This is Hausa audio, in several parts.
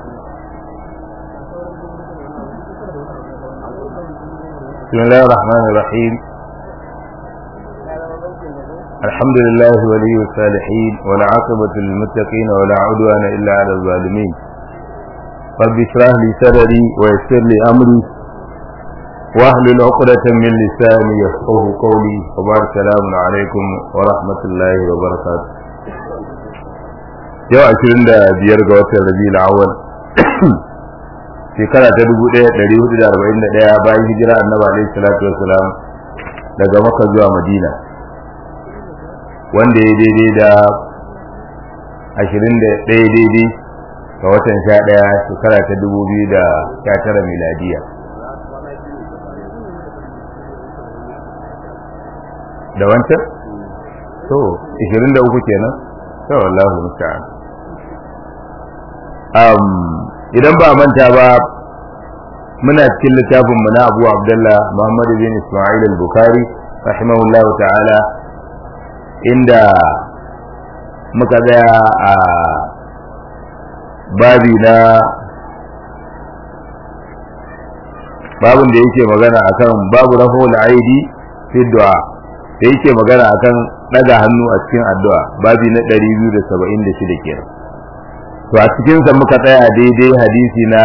بسم الله الرحمن الرحيم الحمد لله ولي الصالحين والعاقبة للمتقين ولا عدوان إلا على الظالمين رب اشرح لي صدري ويسر لي أمري واحلل عقدة من لساني يفقهوا قولي وبارك السلام عليكم ورحمة الله وبركاته yau 25 ga watan Rabiul Awwal shekara ta 1441 bayan hijira Annabi alaihi salatu wassalam daga Makka zuwa Madina wanda ya daidai da 21 daidai ga watan 11 shekara ta 2019 miladiya da wancan to 23 kenan to wallahi musta'an idan ba manta ba muna cikin littafin mu na Abu Abdullah Muhammad bin Isma'il al-Bukhari rahimahullahu ta'ala inda muka ga a babin da yake magana akan babu rafa'ul aidi fi du'a da yake magana akan daga hannu a cikin addu'a babi na 276 kenan to a cikin sa muka tsaya daidai hadisi na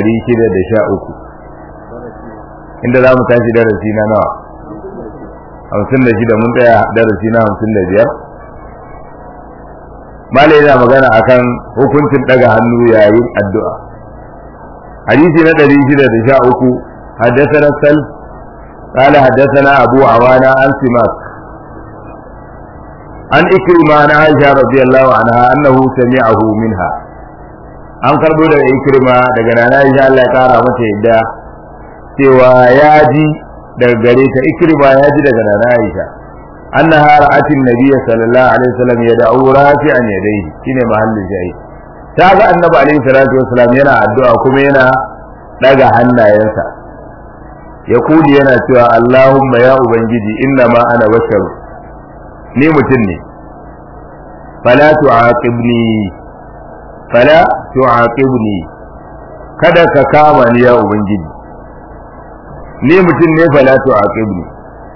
613 inda zamu tashi darasi na nawa 56 mun tsaya darasi na 55 malai yana magana akan hukuncin daga hannu yayin addu'a hadisi na 613 حدثنا السلف قال حدثنا أبو عوانة عن سماك عن إكرمة عن عائشة رضي الله عنها أنه سمعه منها an karbo daga Ikrima daga nana Aisha Allah ya kara mata yadda cewa ya ji daga gare ta Ikrima ya ji daga nana Aisha annaha ra'atin nabiy sallallahu alaihi wasallam yad'u rafi'an yadayhi shine mahallin jayi ta ga annabi alaihi salatu wasallam yana addu'a kuma yana daga hannayensa ya kuli yana cewa Allahumma ya ubangiji inna ma ana basharu ni mutum ne fala tu'aqibni kada ka kama ni ya ubangiji ni mutum ne fala tu'aqibni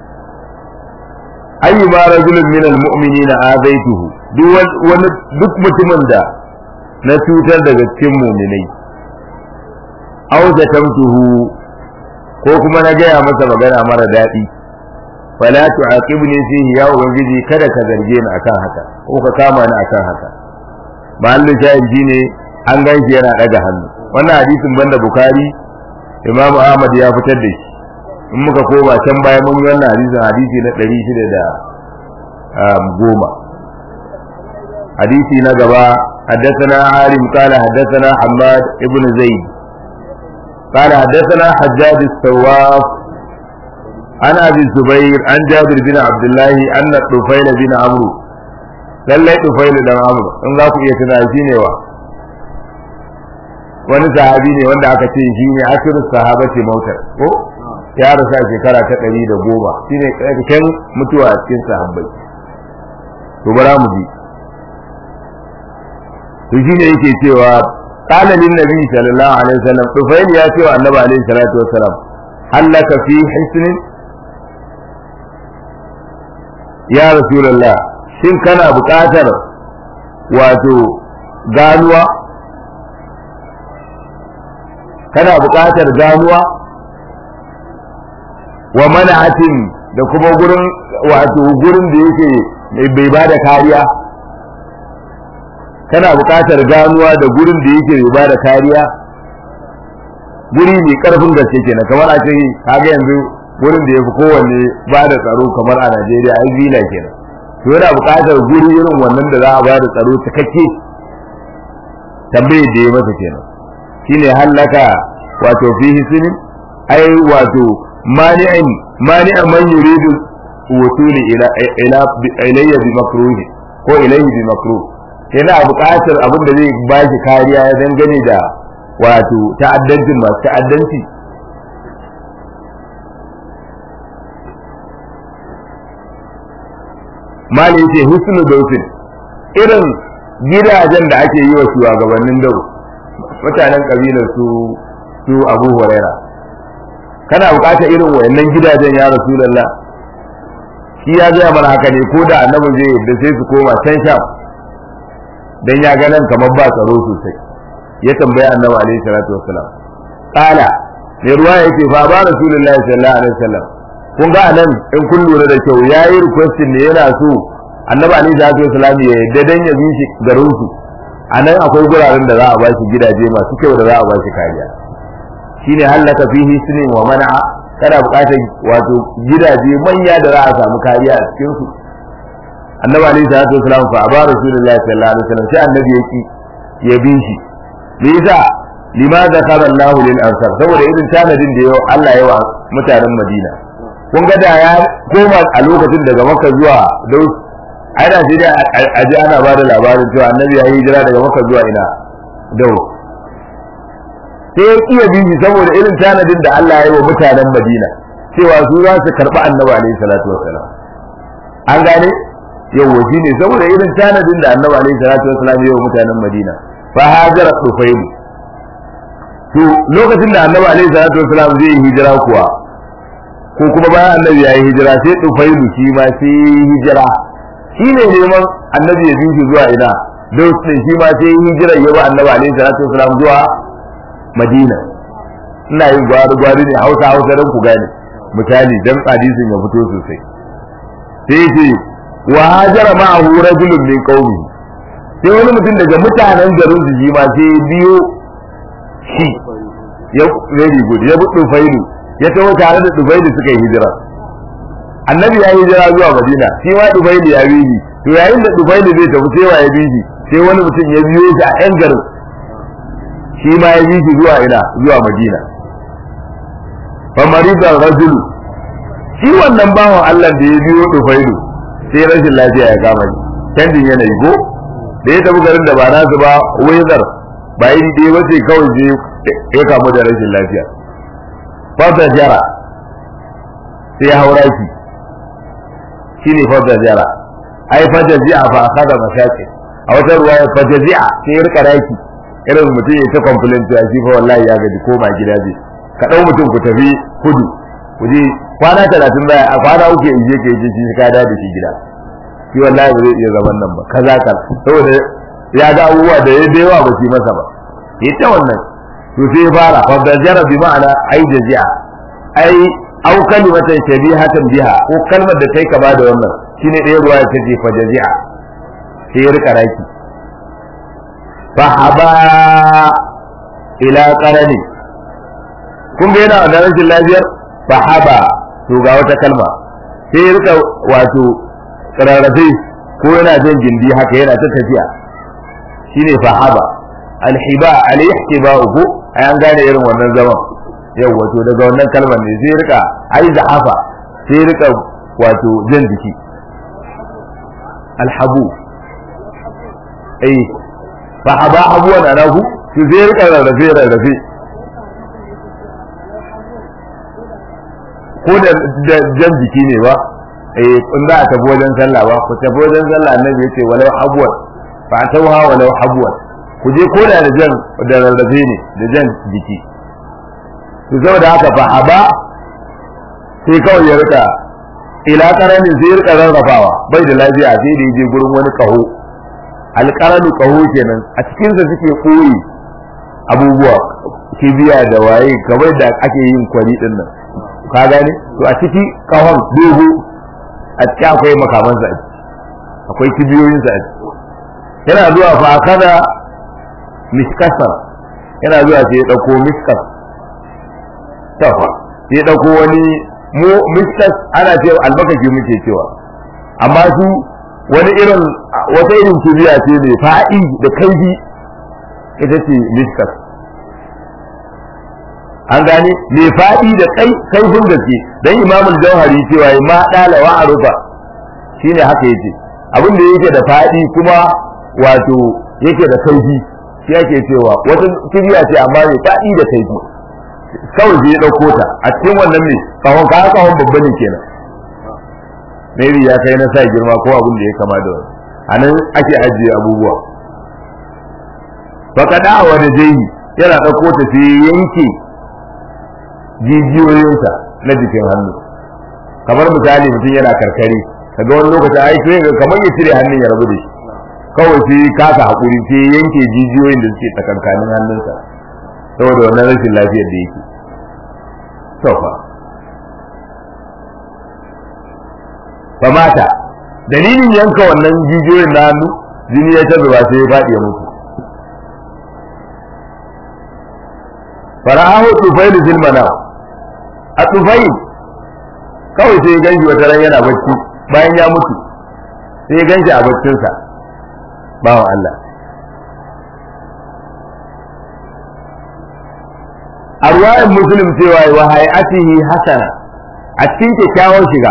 ayyuma rajulun min almu'minina azaituhu duk mutumin da na cutar daga cikin mu'minai aw zatamtuhu ko kuma na gaya masa magana mara daɗi fala tu'aqibni fihi ya ubangiji kada ka zarge ni akan haka ko ka kama ni akan haka mahallin shahidi ne an ganshi yana daga hannu wannan hadisin banda Bukhari Imam Ahmad ya fitar da shi in muka koma can baya mun yi wannan hadisin hadisi na 610 hadisi na gaba حدثنا عالم قال حدثنا حماد ابن زيد قال حدثنا حجاج السواف عن ابي الزبير عن جابر بن عبد الله ان الطفيل بن عمرو lallai Tufail dan Amr in za ku iya tuna shi ne wani sahabi ne wanda aka ce shi ne asirin sahabati mautar ko ya rasu a shekara ta 110 shine kan mutuwa a cikin sahabbai to bara mu ji to shine yake cewa qala lin nabi sallallahu alaihi wasallam Tufail ya ce wa annabi alaihi salatu wasallam hallaka fi hisnin ya rasulullah shin kana buƙatar wato ganuwa wa mana'atin da kuma gurin da yake bai bada kariya kana buƙatar ganuwa da gurin da yake bai bada kariya guri mai karfin gaske kenan kamar a ce kaga yanzu gurin da yafi kowanne bada tsaro kamar a Najeriya ai villa kenan to yana buƙatar guri irin wannan da za a ba da tsaro cikakke tambaye da ya masa kenan shine hallaka wato fihi sunin ai wato mani'an man yuridu wusuli ila ilayya bi makruh ko ilayhi bi makruh yana buƙatar abin da zai ba shi kariya dangane da wato ta'addancin masu ta'addanci mali yace husnul dawsin irin gidajen da ake yi wa shugabannin dawo mutanen kabilar su Abu Huraira kana bukatar irin wayannan gidajen ya Rasulullah shi ya ga mana haka ne ko da annabi zai da sai su koma can Sham dan ya ga nan kamar ba tsaro sosai ya tambaya annabi alaihi salatu wassalam qala ne ruwa yake fa ba Rasulullah sallallahu alaihi wasallam kun ga nan in kun lura da kyau yayi requesting ne yana so annabi alaihi salatu wassalam ya yadda dan ya bi shi garin su anan akwai guraren da za a ba shi gidaje masu kyau da za a ba shi kariya shine halaka fihi sinin wa man'a kana bukatar wato gidaje manya da za a samu kariya a cikin su annabi alaihi salatu wasallam fa aba rasulullahi sallallahu alaihi wasallam sai annabi yake ya bi shi me yasa limadha qala Allah lil ansar saboda irin tanadin da yau Allah ya wa mutanen Madina kun ga da ya koma a lokacin daga Makka zuwa Daus ai da sai aje ana ba da labarin cewa annabi ya hijira daga Makka zuwa ina Daus sai ya iya bibi saboda irin tanadin da Allah ya yi wa mutanen Madina cewa su za su karɓi annabi alaihi salatu wasallam an gane yau waje ne saboda irin tanadin da annabi alaihi salatu wasallam ya yi wa mutanen Madina fa hajara Tufayl to lokacin da annabi alaihi salatu wasallam zai yi hijira kuwa ko kuma bayan annabi ya yi hijira sai Tufayl shi ma sai hijira shi ne neman annabi ya bi shi zuwa ina Daus shi ma sai hijira ya ba annabi alaihi salatu wasallam zuwa Madina ina yin gwari ne Hausa dan ku gane misali dan hadisin ya fito sosai sai ce wa hajara ma'ahu rajulun min qaumi sai wani mutum daga mutanen garin su ma sai biyo shi ya very good ya buɗe failu ya tawo tare da Dufailu suka yi hijira annabi ya yi hijira zuwa Madina shi ma Dufailu ya bi shi to yayin da Dufailu zai tafi sai wa ya bi shi sai wani mutum ya biyo shi a yan garin shi ma ya bi shi zuwa ina zuwa Madina fa marida rajulu shi wannan bawan Allah da ya biyo Dufailu sai rashin lafiya ya kama shi canjin yanayi ko da ya tafi garin da ba nasu ba weather ba iri ɗaya ba sai kawai je ya kamu da rashin lafiya fata jara sai ya haura shi ne fata jara ai fata ji'a fa akada mashaqi a wata ruwaya fata ji'a sai ya rika raki irin mutum ya ta complain to shi fa wallahi ya gaji koma gida zai ka dau mutum ku tafi kudu ku je kwana 30 baya a kwana uku in je ke je shi ka da shi gida shi wallahi ba zai iya zaman nan ba kaza ka saboda ya ga abubuwa da yawa ba shi masa ba ita wannan to sai ya fara fa da jara bi ma'ana ai jazi'a ai au kalimatan shabihatan biha ko kalmar da kai kama da wannan shine ɗaya ruwaya ta ce fa jazi'a sai ya rika raki fa haba ila qarani kun ga yana da rashin lafiyar fa haba to ga wata kalma sai ya rika wato rarrafe ko yana jan gindi haka yana ta tafiya shine fa haba alhiba alihtibahu ai an gane irin wannan zaman yau wato daga wannan kalmar ne sai rika ai zahafa sai rika wato jan jiki alhabu fa haba abuwan anahu sai rika rarrafe ko da jan jiki ne ba in za a tafi wajen sallah ba ku tafi wajen sallah annabi yace walau abuwan fa tawha walau abuwan ku je ko da jan da rarrafe ne da jan jiki to saboda haka fa haba sai kawai ya rika ila karanin sai ya rika rarrafawa bai da lafiya sai da yaje gurin wani kaho alqaranu kaho kenan a cikin sa suke koyi abubuwa kibiya da waye kamar da ake yin kwari din nan ka gane to a ciki kahon dogo a ciki akwai makaman sa akwai kibiyoyin sa yana zuwa fa kada miskasar yana zuwa sai ya dauko miskas tafa sai ya dauko wani mu miskas ana cewa albakaki muke cewa amma su wani irin wata irin kibiya ce mai fa'i da kaifi ita ce miskas an gane mai faɗi da kaifin gaske dan imamul jauhari cewa ma dala wa arufa shine haka yake abin da yake da faɗi kuma wato yake da kaifi shi yake cewa wata kibiya ce amma mai faɗi da kaifi kawai sai ya dauko ta a cikin wannan ne kawon babba ne kenan maybe ya kai na sa girma ko abin da ya kama da wani anan ake ajiye abubuwa fa kada wa da jayi yana ɗauko ta sai yanke jijiyoyinsa na jikin hannu kamar misali mutum yana karkare kaga wani lokacin ai sai ga kamar ya cire hannun ya rabu da shi kawai sai kasa hakuri sai yanke jijiyoyin da suke tsakankanin hannunsa saboda wannan rashin lafiyar da yake sauka fa mata dalilin yanka wannan jijiyoyin na hannu jini ya tabbata sai ya faɗi ya mutu fara'ahu tufail fil manam a tufail kawai sai ya ganshi wata ran yana bacci bayan ya mutu sai ya ganshi a baccinsa bawan Allah a ruwayan muslim cewa wa hay'atihi hasana a cikin kyakkyawan shiga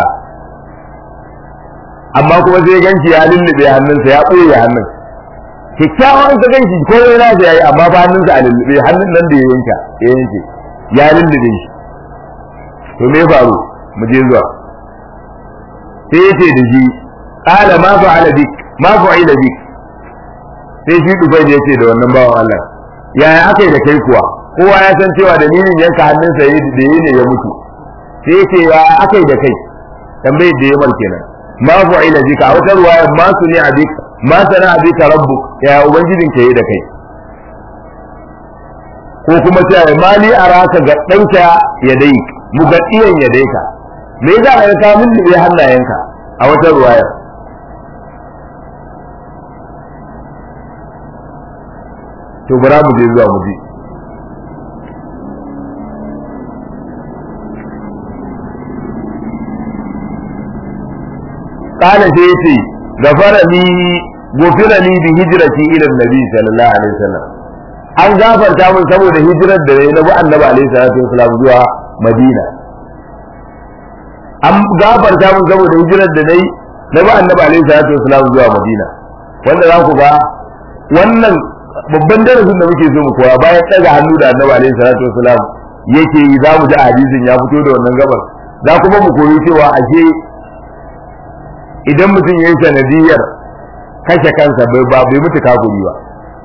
amma kuma sai ganshi ya lullube hannunsa ya ɓoye hannun kyakkyawan ka ganshi ko yana da yayi amma ba hannunsa a lullube hannun nan da ya yanke ya lullube shi to me faru mu je zuwa sai yace da shi qala ma fa'ala bik ma fa'ila bik sai shi dubai da yace da wannan bawan Allah yaya akai da kai kuwa kowa ya san cewa dalilin yanka hannunsa yayi da yayi ne ya mutu sai yace ya akai da kai tambayar da yayi kenan ma fa'ila bika a wata ruwaya ma suni abik ma sana abika rabbuk ya ubangijin ka yi da kai ko kuma cewa mali araka ga danka ya dai mu ga iyan ya dai ka me yasa ka min da hannayenka a wata ruwaya to bara mu je zuwa mu ji قال سيتي غفر لي بهجرتي الى النبي صلى الله عليه وسلم an gafarta mun saboda hijirar da yayi na bi annabi alaihi salatu wasallam zuwa madina an gafarta mun saboda hijirar da nayi na bi annabi alaihi salatu wasallam zuwa madina wanda za ku ga wannan babban darasin da muke so mu koya bayan daga hannu da annabi alaihi salatu wasallam yake yi za mu ji hadisin ya fito da wannan gabar za kuma mu koyi cewa ashe idan mutum ya yi sanadiyar kashe kansa bai mutu kafiri ba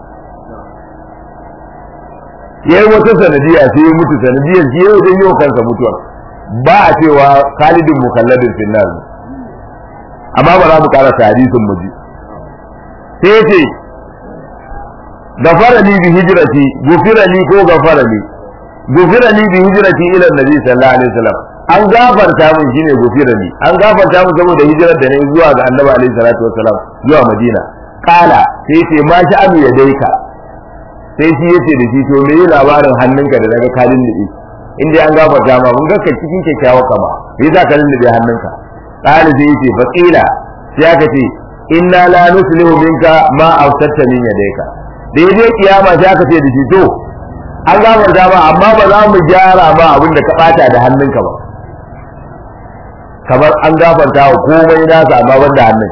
ya yi wata sanadiyya sai ya mutu sanadiyar shi yau don yau kansa mutuwar ba a cewa khalidin mukalladin finnar amma ba za mu karasa hadisin mu ji sai ce gafara li bi hijrati gufira li ko gafara li gufira li bi hijrati ila annabi sallallahu alaihi wasallam an gafarta mun shine gufira li an gafarta mun saboda hijirar da nayi zuwa ga annabi alaihi salatu wasallam zuwa madina kala sai ce ma sha abu ya daika sai shi yace da shi to me yi labarin hannunka da daga kalin libi inda an gafarta ma mun ga ka cikin kyakkyawa kama me yasa kalin libi hannunka kala sai yace fa qila sai aka ce inna la nuslihu minka ma awsatta min yadayka da yaje kiyama sai aka ce da shi to an gafarta ma amma ba za mu gyara ba abin da ka bata da hannunka ba kamar an gafarta wa komai nasa amma banda hannun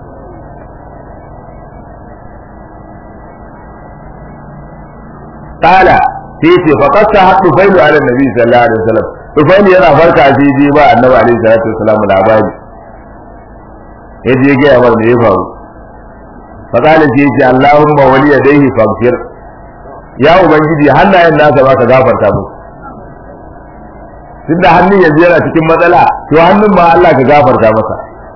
kala sai ce fa qassa hadu failu ala nabi sallallahu alaihi wasallam failu yana farka sai je ba annabi alaihi salatu wasallam labari yaje ga yawa da ya faru fa kala sai ce allahumma wali yadayhi faghfir ya ubangiji hannayen nasa ba ka gafarta musu tunda hannun yanzu yana cikin matsala to hannun ma Allah ka gafarta masa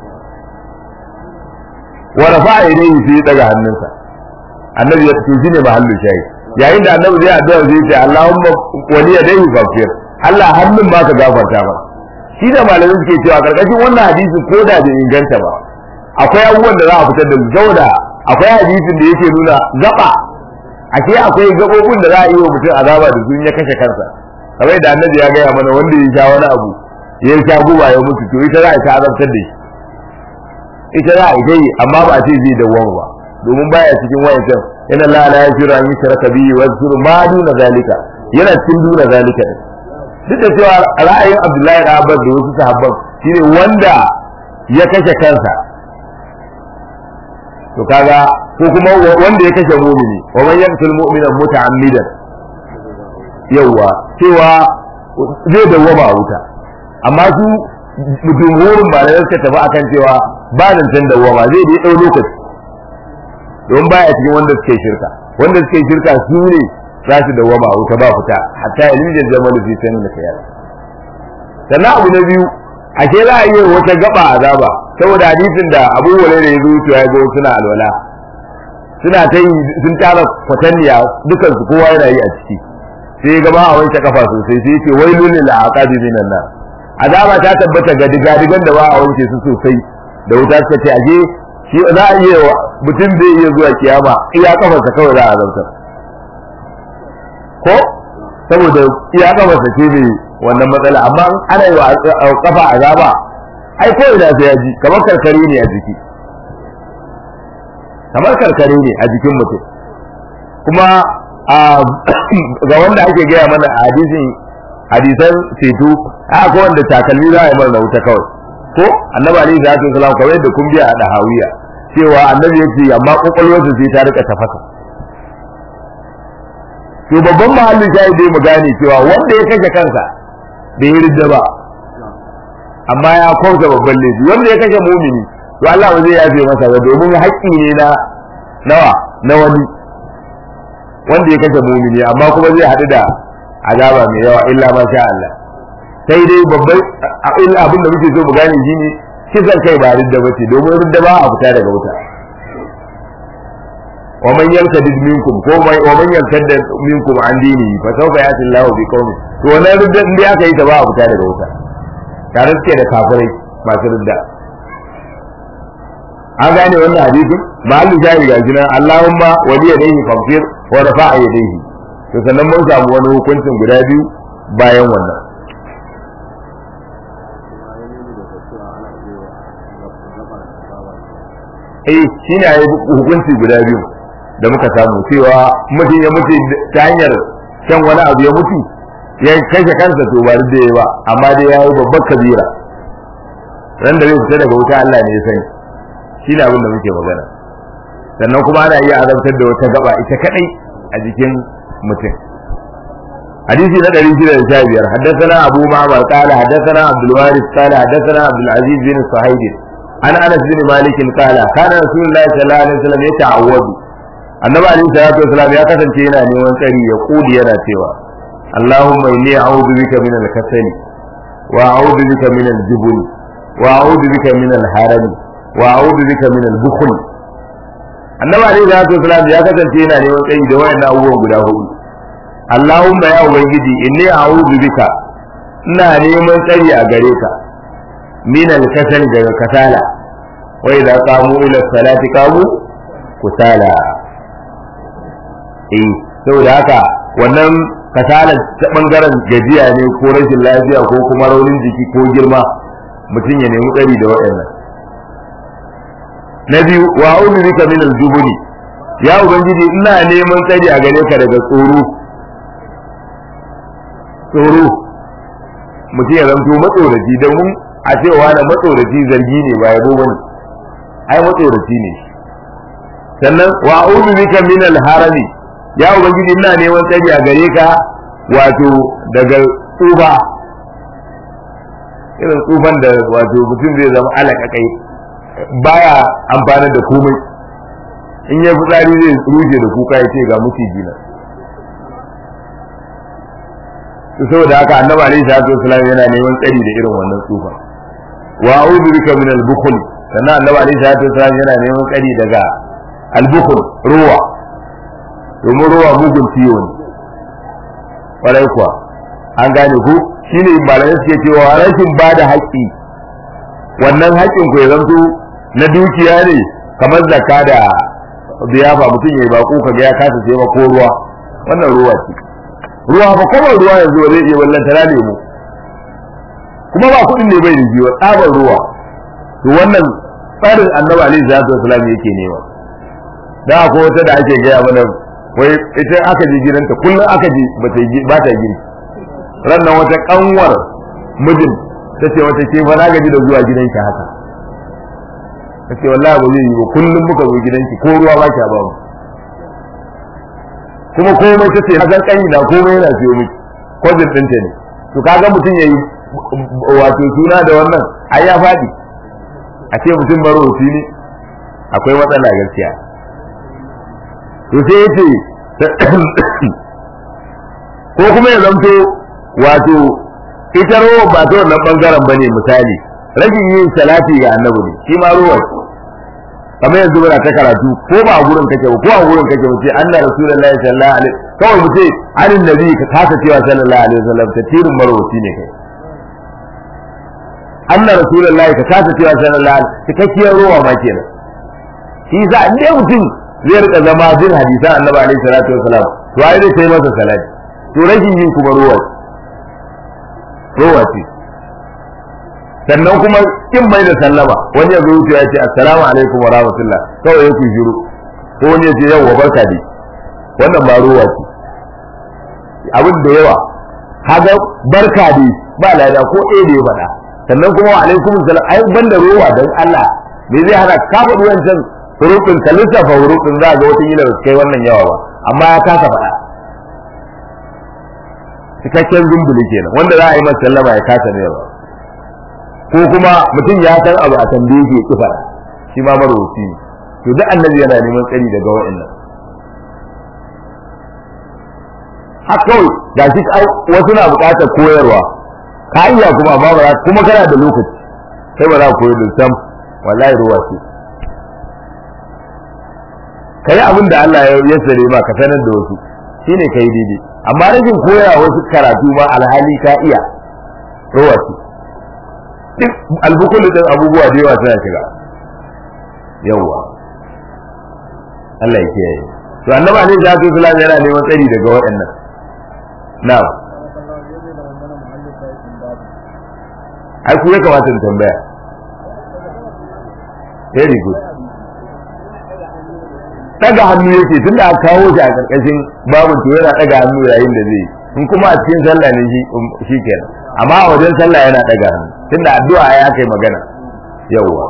wa rafa'a ilayhi fi daga hannunsa annabi ya tuji ne mahallu shayi yayin da annabi zai addu'a zai ce Allahumma wali yadayhi faghfir Allah hannun ma ka gafarta ba shi da malamin suke cewa karkashin wannan hadisi ko da bai inganta ba akwai abubuwan da za a fitar da saboda akwai hadisin da yake nuna gaba ake akwai gabobin da za a yi wa mutum azaba da sun ya kashe kansa kamar da annabi ya gaya mana wanda ya sha wani abu ya sha guba ya mutu to ita za a ta azabtar da shi ita za a yi amma ba a ce zai dawwama ba domin baya cikin wayancan inna la la yaghfiru an yushraka bihi wa yaghfiru ma duna zalika yana cikin duna zalika duk da cewa ra'ayin Abdullahi da Abbas da wasu sahabban shine wanda ya kashe kansa to kaga ko kuma wanda ya kashe mu'mini wa man yaqtul mu'mina muta'ammidan yawa cewa zai dawwama a wuta amma su jumhurin ba da suka tafi akan cewa ba nan san dawwama zai dai dau lokaci don baya cikin wanda suke shirka su ne za su dawama a wuta ba fita hatta ilijal jamal fi sanin khayal. Sannan abu na biyu ashe za a yi wata gaba azaba saboda hadisin da Abu Hurairah ya zo ya ga suna alwala suna ta yi sun tara kwatanniya dukan su kowa yana yi a ciki sai gaba a wanke kafa sosai sai ce wailul lil aqabi minan nar azaba ta tabbata ga digadigan da ba a wanke su sosai da wuta suka ce aje shi za a yi mutum zai iya zuwa kiyama iya kafarsa kawai za a zartar ko saboda iya kafarsa ce ne wannan matsala amma ana yi wa kafa azaba ai ko ina sai ya ji kamar karkare ne a jiki kamar karkare ne a jikin mutum kuma ga wanda ake gaya mana a hadisan ceto ko wanda takalmi za a yi mana wuta kawai ko annabi alaihi salatu wasalam kawai da kun biya a dahawiya cewa annabi ya ce amma kokolwarsa sai ta rika tafasa to babban mahallin shahidi mu gane cewa wanda ya kashe kansa bai yi ridda ba amma ya kwauta babban laifi wanda ya kashe mumini to Allah ba zai yafe masa ba domin haƙƙi ne na wani wanda ya kashe mumini amma kuma zai haɗu da azaba mai yawa illa ma sha Allah sai dai babban abin da muke so mu gane shine kisan kai ba ridda ba ce domin ridda ba a fita daga wuta ومن يرتد منكم ومن يرتد منكم عن دينه فسوف يأتي الله بقوم to wannan ridda in dai aka yi ta ba a fita daga wuta tare suke da kafirai masu ridda an gane wannan hadisin ma'allin jari ga jinan Allahumma wali yadayhi faghfir wa rafa'a yadayhi to sannan mun samu wani hukuncin guda biyu bayan wannan shine ayi hukunci guda biyu da muka samu cewa mutum ya mutu ta hanyar shan wani abu ya mutu ya kashe kansa to ba da ba amma dai yayi babbar kabira ran da zai fita daga wuta Allah ne ya sani shi ne abin da muke magana sannan kuma ana iya azabtar da wata gaba ita kadai a jikin mutum hadisi na 615 haddathana Abu Ma'mar qala haddathana Abdul Waris qala haddathana Abdul Aziz bin Suhaib an Anas bin Malik qala kana Rasulullahi sallallahu alaihi wasallam yata'awwadu annabi alaihi salatu wasallam ya kasance yana neman tsari ya kudi yana cewa Allahumma inni a'udhu bika min al-kasali wa a'udhu bika min al-jubn wa a'udhu bika min al-harami wa a'udhu bika min al-bukhl annabi alaihi salatu wasallam ya kasance yana neman tsari da wayannan abubuwan guda hudu Allahumma ya ubangiji inni a'udhu bika ina neman tsari a gare ka min al-kasali daga kasala wa idza qamu ila salati qamu kusala saboda haka wannan kasalar ta bangaren gajiya ne ko rashin lafiya ko kuma raunin jiki ko girma mutum ya nemi tsari da waɗannan na biyu wa a'udhu bika min al-jubni ya ubangiji ina neman tsari a gare ka daga tsoro mutum ya zanto matsoraci domin a cewa na matsoraci zargi ne ba yabo bane ai matsoraci ne sannan wa a'udhu bika min al-harami ya ubangiji ina neman tsari a gare ka wato daga tsufa irin tsufan da wato mutum zai zama alaƙaƙai baya amfana da komai in ya fitsari zai rushe da kuka ya ce ga maciji na saboda haka annabi alaihi salatu wasallam yana neman tsari da irin wannan tsufa wa a'udhu bika min al-bukhl sannan annabi alaihi salatu wasallam yana neman tsari daga al-bukhl ruwa domin ruwa mugun ciwo ne ƙwarai kuwa an gane ku shi ne malamai suke cewa rashin ba da haƙƙi wannan haƙƙin ku ya zanto na dukiya ne kamar zakka da biyafa mutum ya yi baƙo ka ga ya kasa sai ma ko ruwa wannan ruwa ce ruwa ba kuma ruwa yanzu ba zai iya wallan tana lemu kuma ba kuɗin ne bai da jiwa tsabar ruwa to wannan tsarin annabi alaihi salatu wasallam yake nema da akwai wata da ake gaya mana wai ita aka je gidanta kullum aka je ba ta gidi rannan wata kanwar mijin ta ce wata ke fa na gaji da zuwa gidanki haka ta ce wallahi ba zai yi ba kullum muka zo gidanki ko ruwa ba kya ba mu kuma komai ta ce hakan kanyi na komai yana siyo miki kwajin ɗinta ne to kaga mutum ya yi wato suna da wannan ai ya faɗi a ce mutum maroci ne akwai matsala gaskiya to sai yace ko kuma ya zanto wato ita rowa ba ta wannan bangaren bane misali rashin yin salati ga annabi ne shi ma rowa kamar yanzu muna ta karatu ko ba a gurin kake ba ko a gurin kake ba ce anna rasulullahi sallallahu alaihi kawai mu ce anin nabi ka kasa cewa sallallahu alaihi wasallam tatirin marwaci ne kai anna rasulullahi ka kasa cewa sallallahu alaihi cikakkiyar rowa ma kenan shi za a ne mutum zai rika zama jin hadisan annabi alaihi salatu wasallam to ai zai sai masa salati to rashin yin kuma rowa ce sannan kuma kin bai da sallama wani ya zo wuce ya ce assalamu alaikum wa rahmatullah kawai yake shiru ko wani ya ce yau wa barka dai wannan ba rowa ce abin da yawa kaga barka dai ba lada ko ɗaya da ya faɗa sannan kuma wa alaikum salam ai banda rowa dan Allah me zai hana ka faɗi wancan hurufin ka lissafa hurufin za ga wata yila kai wannan yawa ba amma ya kasa faɗa cikakken zumbuli kenan wanda za a yi masa sallama ya kasa ne ba ko kuma mutum ya san abu a tambaye shi ya ki faɗa shi ma marwaci ne to duk annabi yana neman tsari daga wa'annan haka kawai ga shi wasu na buƙatar koyarwa ka iya kuma amma ba kuma kana da lokaci sai ba za ka koyar da sam wallahi ruwa ce kai abin da Allah ya sare ma ka sanar da wasu shine kai daidai amma rashin koya wasu karatu ma alhali ka iya ruwa ce duk albukul din abubuwa da yawa suna shiga yawa Allah ya kiyaye to annabi alaihi salatu wasallam yana neman tsari daga waɗannan na'am ai ku ya kamata in tambaya very good daga hannu yake tunda aka kawo shi a karkashin babun to yana daga hannu yayin da zai in kuma a cikin sallah ne shi kenan amma a wajen sallah yana daga hannu tunda addu'a ya kai magana yawwa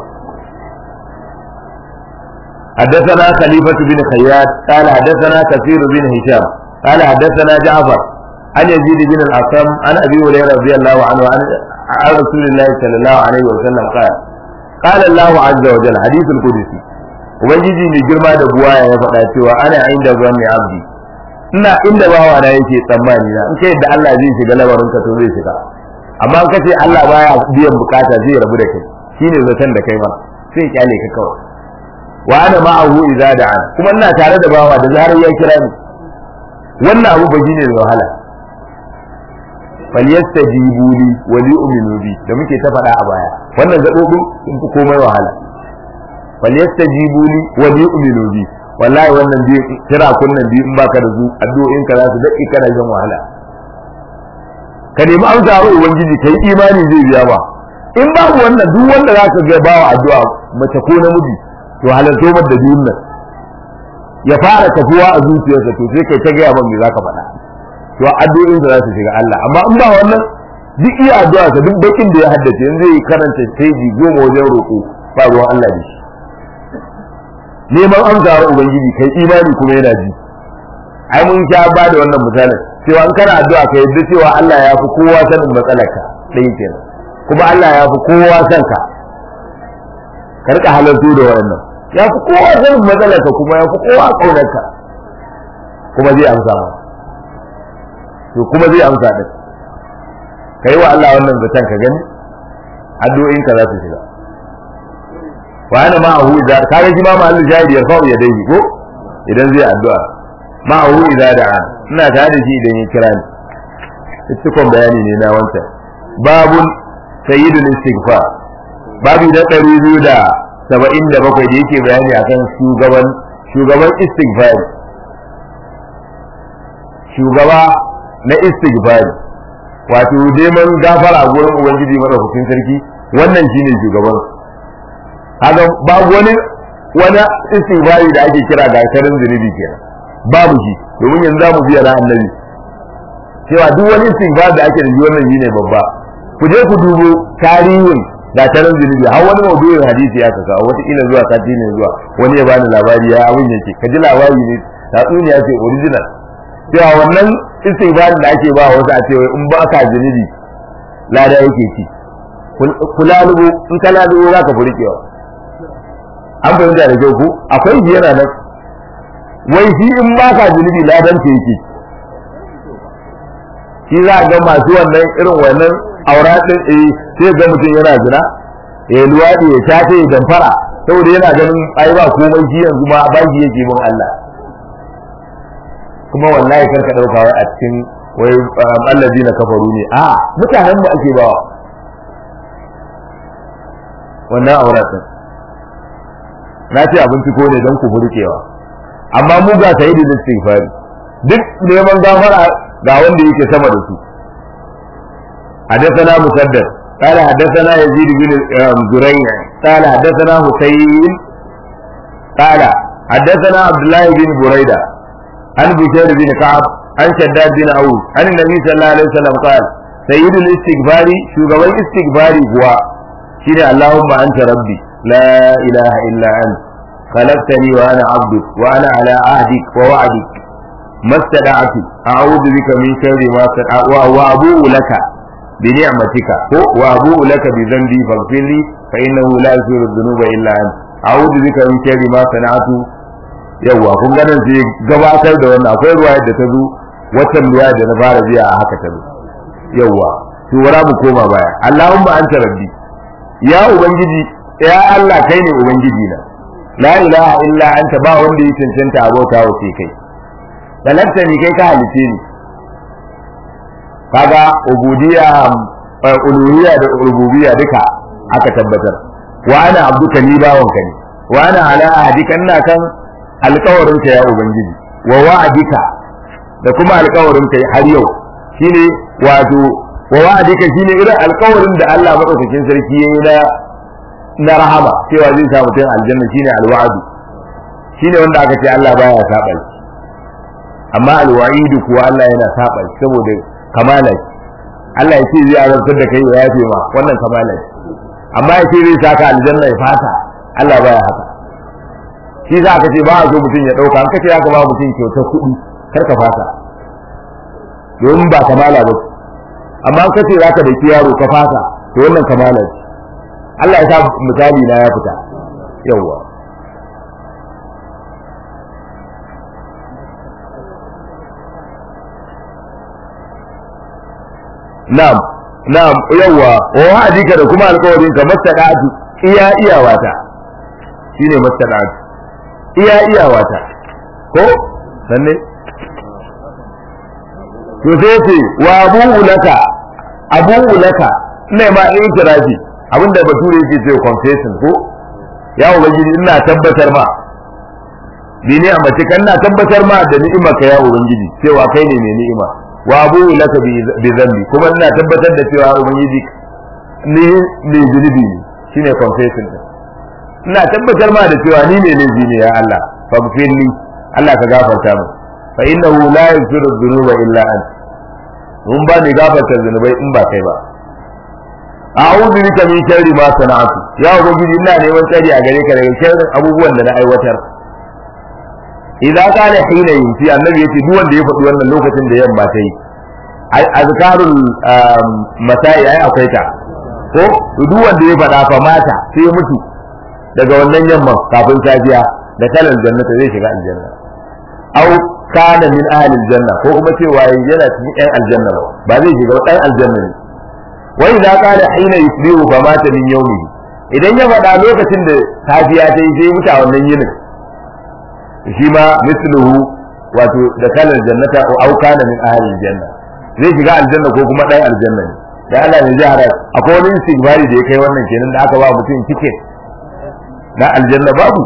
حدثنا خليفة بن خياط قال حدثنا كثير بن هشام قال حدثنا جعفر عن يزيد بن الأصم عن أبي هريرة رضي الله عنه عن رسول الله صلى الله عليه وسلم قال الله عز وجل حديث القدسي ubangiji mai girma da buwaya ya faɗa cewa ana inda zanni abdi ina inda bawa na yake tsammani na in kai da Allah zai shiga lamarin ka to zai shiga amma in kace Allah baya biyan bukata zai rabu da kai shine zaton da kai ma sai kyale ka kawai wa ana ma'ahu idza da'a kuma ina tare da bawa da zarar ya kira ni wannan abu ba shine da wahala falyastajibu li wa li'minu bi da muke ta faɗa a baya wannan gabobi sun fi komai wahala falyastajibu li wa li'minu bi wallahi wannan bi kira kunnan bi in baka da zu addu'o'in ka za su dake kana jin wahala ka nemi amsa wa ubangiji kai imani zai biya ba in babu wannan duk wanda zaka ga bawa addu'a mace ko namiji to halarto mar da biyun nan ya fara tafiya a zuciyarsa to sai kai ta ga yaban me zaka faɗa to addu'o'in za su shiga Allah amma in ba wannan duk iya addu'a ka duk bakin da ya haddace in zai karanta teji 10 wajen roƙo ba ruwan Allah da shi neman amsawa ubangiji kai imani kuma yana ji ai mun sha ba da wannan misalin cewa in kana addu'a ka yadda cewa Allah ya fi kowa sanin matsalarka dai kenan kuma Allah ya fi kowa san ka rika halartu da wannan ya fi kowa sanin matsalarka kuma ya fi kowa kaunarka kuma zai amsa ma to kuma zai amsa din kai wa Allah wannan zaton ka gani addu'o'inka za su shiga wa ana ma'ahu idza kaga shi ma mahallin shahidi ya fa'u ya dai ko idan zai addu'a ma'ahu idza da'a ina tare da shi idan ya kira ni cikon bayani ne na wancan babun sayyidul istighfar babu da 277 da yake bayani akan shugaban istighfar shugaba na istighfar wato neman gafara a gurin ubangiji madaukakin sarki wannan shine shugaban kaga babu wani istighfari da ake kira gakarin zunubi kenan babu shi domin yanzu zamu biya na annabi cewa duk wani istighfar da ake da shi wannan shine babba ku je ku dubo tarihin gakarin zunubi har wani maudu'in hadisi ya kasa wata ila zuwa sati ne zuwa wani ya bani labari ya abin yake kaji labari ne tatsuniya ce original cewa wannan istighfarin da ake ba wasu a cewa in ba ka zunubi lada yake ci kulalubo in ka lalubo za ka furkewa an fahimta da kyau ku akwai shi yana nan wai shi in ba ka zunubi ladan ta yake shi za ga masu wannan irin wannan aura din sai ga mutum yana zina ya luwadi ya tace ya damfara saboda yana ganin ai ba komai shi yanzu ma baki yake bin Allah kuma wallahi karka dauka wai a cikin wai alladina kafaru ne mutanen mu ake bawa wannan auratin na ce abinci ko ne don ku burkewa amma mu ga sayyidul istighfari duk neman gafara ga wanda yake sama da su حدثنا مسدد قال حدثنا يزيد بن زريع قال حدثنا حسين قال حدثنا عبد الله بن بريدة عن بشير بن كعب عن شداد بن عوف عن النبي صلى الله عليه وسلم قال سيد الاستغفار شغل الاستغفار هو شيء اللهم أنت ربي لا إله إلا أنت خلقتني وأنا عبدك وأنا على عهدك ووعدك ما استدعت أعوذ بك من شر ما استدعت وأبوء لك بنعمتك وأبوء لك بذنبي فاغفر لي فإنه لا يغفر الذنوب إلا أنت أعوذ بك من شر ما صنعت yawwa kun ganin sai gabatar da wannan akwai ruwaya da ta zo watan ruwaya da na fara jiya a haka ta zo yawwa to wara mu koma baya Allahumma anta rabbi ya ubangiji ya Allah kai ne ubangiji na la ilaha illa anta ba wanda ya cancanta abota wa sai kai dalanta ni kai ka halice ni kaga ubudiyya uluhiyya da rububiyya duka aka tabbatar wa ana abduka ni bawanka ne wa ana ala ahdika ina kan alƙawarinka ya ubangiji wa wa'adika da kuma alƙawarinka har yau shine wato wa wa'adika shine irin alƙawarin da Allah madaukakin sarki yayi na rahama cewa zai sa mutum aljanna shine alwa'du shine wanda aka ce Allah baya saba amma alwa'idu kuwa Allah yana saba saboda kamala Allah ya ce zai azabtar da kai ya yafe ma wannan kamala amma ya ce zai saka aljanna ya fata Allah baya haka shi za ka ce ba a so mutum ya ɗauka an kace haka ba mutum kyautar kuɗi kar ka fasa domin ba kamala ba amma an kace za ka daki yaro ka fasa to wannan kamala ce Allah ya sa misali na ya fita yawwa na'am yawwa wa wa'adika da kuma alƙawarin ka mastada'atu iyawata shine mastada'atu iyawata ko sanne to sai ce wa abu'u laka ne ma in kirafi abinda bature yake ce confession ko ya ubangiji ina tabbatar ma bi ne amma ce kana tabbatar ma da ni'imarka ya ubangiji cewa kai ne mai ni'ima wa abu'u laka bi dhanbi kuma ina tabbatar da cewa ubangiji ni ne zunubi ne shine confession ina tabbatar ma da cewa ni ne laifi ne ya Allah faghfirli Allah ka gafarta mu fa innahu la yaghfiru dhunuba illa ant mun ba ni gafarta zunubai in ba kai ba a'udhu bika min sharri ma sana'tu ya ubangiji ina neman tsari a gare ka daga sharrin abubuwan da na aiwatar idan kana hina yunti annabi yace duk wanda ya faɗi wannan lokacin da yamma ta yi azkarul mata'i ai akwai ta ko duk wanda ya faɗa fa mata sai mutu daga wannan yamma kafin safiya da kalan jannata zai shiga aljanna aw kana min ahli aljanna ko kuma cewa yana cikin ɗan aljanna ba zai shiga ɗan aljanna ne wa idza qala hina yusbihu fa mata min yawmihi idan ya faɗa lokacin da safiya ta yi sai mutu a wannan yinin shi ma misluhu wato da kalan jannata aw kana min ahli aljanna zai shiga aljanna ko kuma ɗan aljanna ne da Allah ne zai hada akwai wani istighfari da ya kai wannan kenan da aka ba mutum ticket na aljanna babu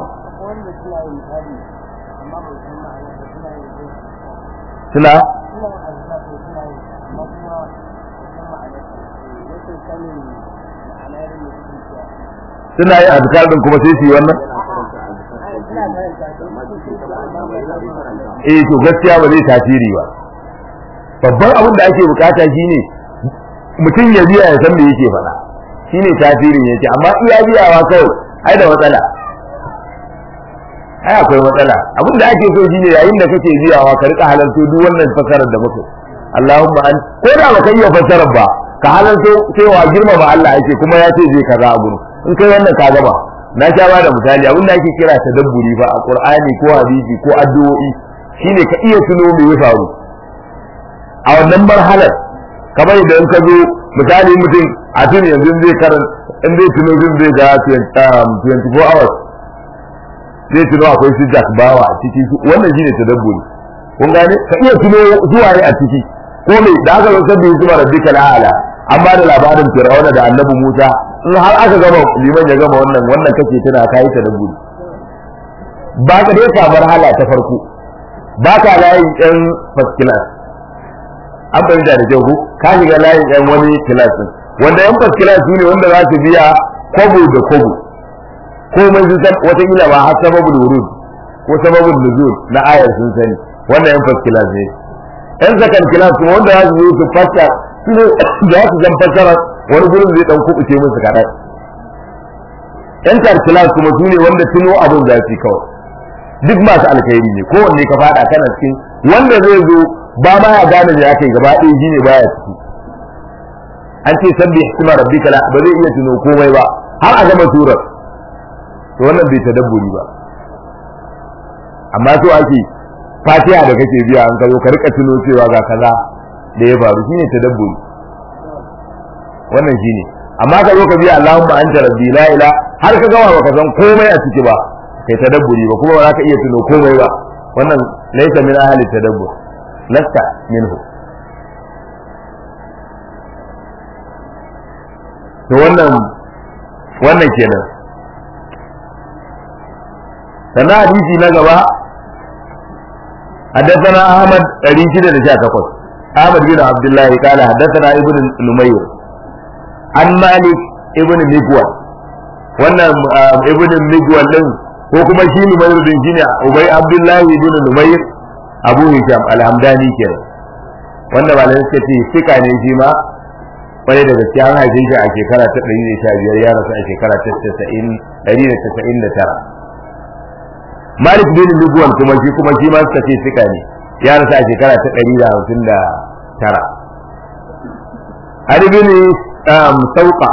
suna yin azkar din kuma sai su yi wannan to gaskiya ba zai tasiri ba babban abin da ake bukata shine mutum ya biya ya san me yake faɗa shine tasirin yake amma iya biyawa kawai ai da matsala ai akwai matsala abin da ake so shine yayin da kake biyawa ka rika halarto duk wannan fasarar da muke Allahumma an ko da baka iya fasarar ba ka halarto cewa girmama Allah yake kuma ya ce zai kaza a gurin in kai wannan ka gaba na sha ba da misali abin da ake kira tadabburi ba a Qur'ani ko hadisi ko addu'o'i shine ka iya tuno me ya faru a wannan marhalar kamar idan ka zo misali mutum a tun yanzu zai karanta in zai tuno zai ga 24 hours zai tuno akwai su Jack Bawa a ciki wannan shine tadabburi kun gane ka iya tuno zuwa ne a ciki ko me da aka zo sabbi zuwa rabbika la'ala an ba da labarin Fir'auna da Annabi Musa in har aka gama liman ya gama wannan kake tana kai tadabburi ba ka dai kamar hala ta farko ba ka layin ɗan first class an fahimta da kyau ko ka shiga layin ɗan wani class din wanda yan first class ne wanda za su biya kwabo da kwabo komai sun san wataƙila ba har sababul wurud ko sababul nuzul na ayar sun sani wannan yan first class ne yan second class kuma wanda za su zo su fassa su ne da su zan fassara wani gurin zai dan kubuce musu kaɗan yan third class kuma su ne wanda tuno abin za su kawai duk masu alkhairi ne kowanne ka faɗa kana cikin wanda zai zo ba ma ya gane da ya kai gaba ɗaya shi ne baya ciki an ce sabbi hikma rabbika la ba zai iya tuno komai ba har a gama surar to wannan bai tadabburi ba amma so ake fatiha da kake biya an kazo ka rika tuno cewa ga kaza da ya faru shine tadabburi wannan shine amma ka zo ka biya Allahumma anta rabbi la ilaha har ka gama baka san komai a ciki ba kai tadabburi ba kuma ba za ka iya tuno komai ba wannan laysa min ahli tadabbur lasta minhu to wannan kenan sana hadisi na gaba حدثنا أحمد ريشد الشاكوس أحمد بن عبد الله قال حدثنا ابن نمير عن مالك ابن مجوال wannan ibn migwal din ko kuma shi Numayr din shine Ubay Abdullah ibn Numayr Abu Hisham al-Hamdani kenan wanda malamai suka ce sika ne shi ma kwarai da gaskiya an haife shi a shekara ta 115 ya rasu a shekara ta 199 Malik bin Migwal kuma shi ma suka ce sika ne ya rasu a shekara ta 159 Ali bin Sauqa